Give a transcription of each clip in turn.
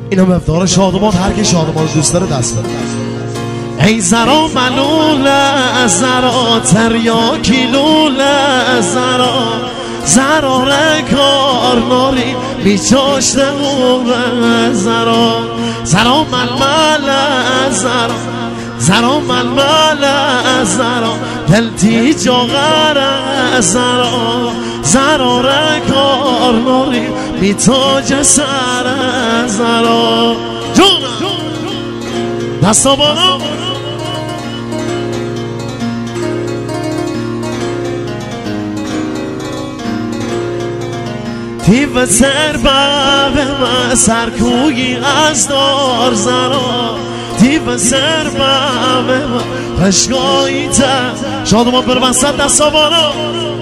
اینو مفتاح شادمان، هر کی شادمان رو دوست داره دست بده. ای زرا ملوله زرا تریاکی لوله زرا رکار ناری بیچاشته موره زرا ململه زرا ململه زرا دلتی جاغره زرا رکار ناری بیتاج سره زرا جونم دستا بالا تیو سر به من سرکویی از دار زرا تیو سر به من پشگاهی تر شادمان بر وسط دستا بالا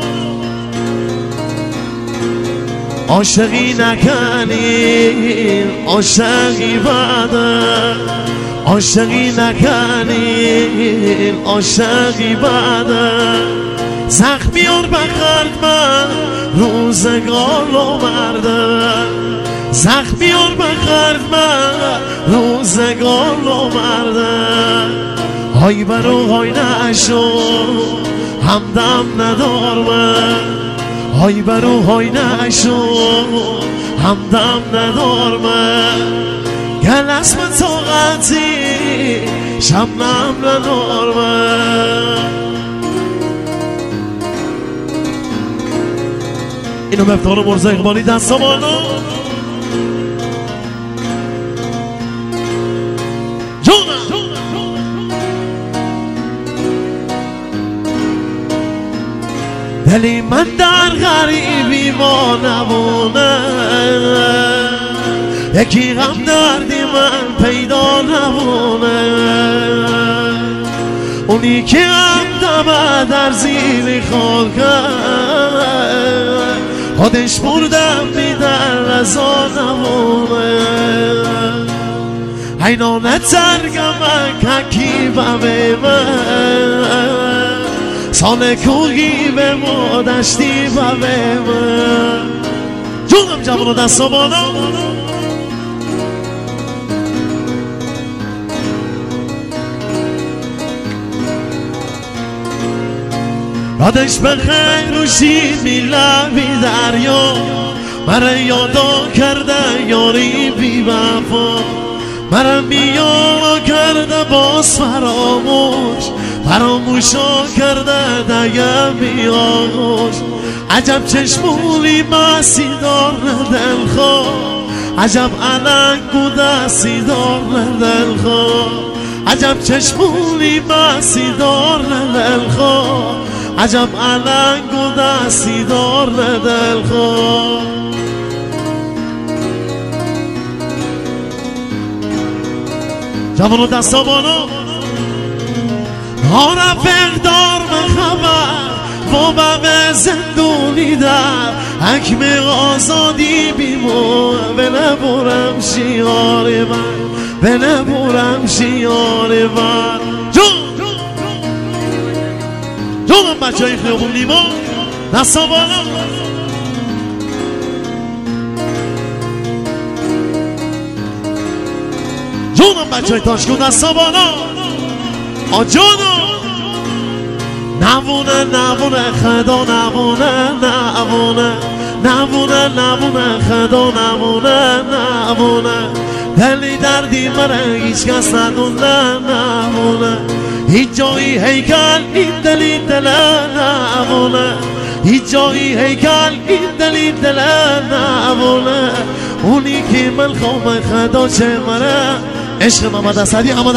عاشقی نکنین عاشقی بده عاشقی نکنین عاشقی بده زخمیان بخرد من روزگار رو مرده زخمیان بخرد من روزگار رو مرده های برو های نشو همدم ندار من های برو های نشو همدم ندار من گل اسم طاقتی شبنم ندار من اینو مفتاح مرزا اقبالی دستا بالا جونم دلی من در غریبی ما نمونه یکی غم دردی من پیدا نمونه اونی که هم دمه در زیر خاکه خودش بردم بیدر رضا نمونه حینانه ترگمه ککی به من سال کوهی به ما دشتی به من جونم جوانو دستا بالا یادش بخیر روشی میلبی دریا مرا یادا کرده یاری بی وفا مرا میانا کرده باز فراموشا کرده دیگه بیاغوش عجب چشمولی مسی دار دلخواه عجب علنگو دستی دار دلخواه عجب چشمولی مسی دار دلخواه عجب علنگ و دستی دار دلخواه جوانو دستا بالا ها رفق دار من خبر و به زندونی در حکم آزادی بیمو به نبورم شیار من به نبورم شیار من جونم بچه های خیابون لیما دستا بالا جونم بچه های تاشکون دستا بالا آجانو نمونه خدا نمونه خدا نمونه دلی دردی مره هیچ کس نمونه هیچ جایی هیکل این دلی نمونه هیچ جایی هیکل این دلی نمونه اونی که من خوام خدا چه مره عشق محمد اسدی اما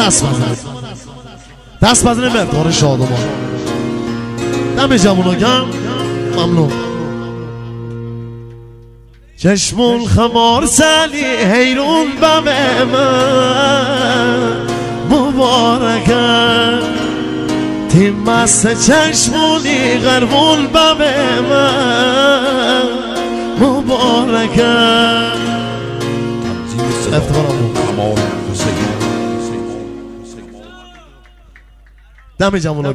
دست بزنه مفتاح شادمان دم جمونو گم ممنون چشمون خمار سالی حیرون به من مبارکه تیم مست چشمونی غربون به من مبارکه دم جمونو